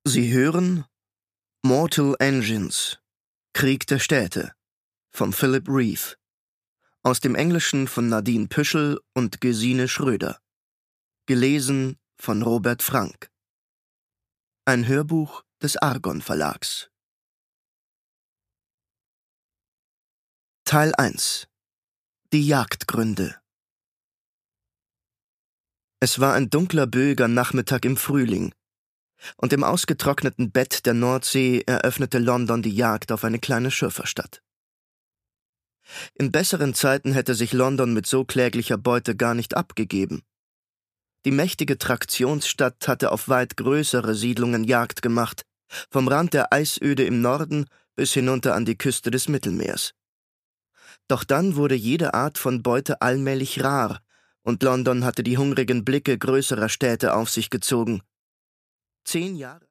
Sie hören Mortal Engines – Krieg der Städte von Philip Reeve, aus dem Englischen von Nadine Püschel und Gesine Schröder, gelesen von Robert Frank. Ein Hörbuch des Argon Verlags. Teil 1 – Die Jagdgründe. Es war ein dunkler, böiger Nachmittag im Frühling, und im ausgetrockneten Bett der Nordsee eröffnete London die Jagd auf eine kleine Schürferstadt. In besseren Zeiten hätte sich London mit so kläglicher Beute gar nicht abgegeben. Die mächtige Traktionsstadt hatte auf weit größere Siedlungen Jagd gemacht, vom Rand der Eisöde im Norden bis hinunter an die Küste des Mittelmeers. Doch dann wurde jede Art von Beute allmählich rar, und London hatte die hungrigen Blicke größerer Städte auf sich gezogen. 10 Jahre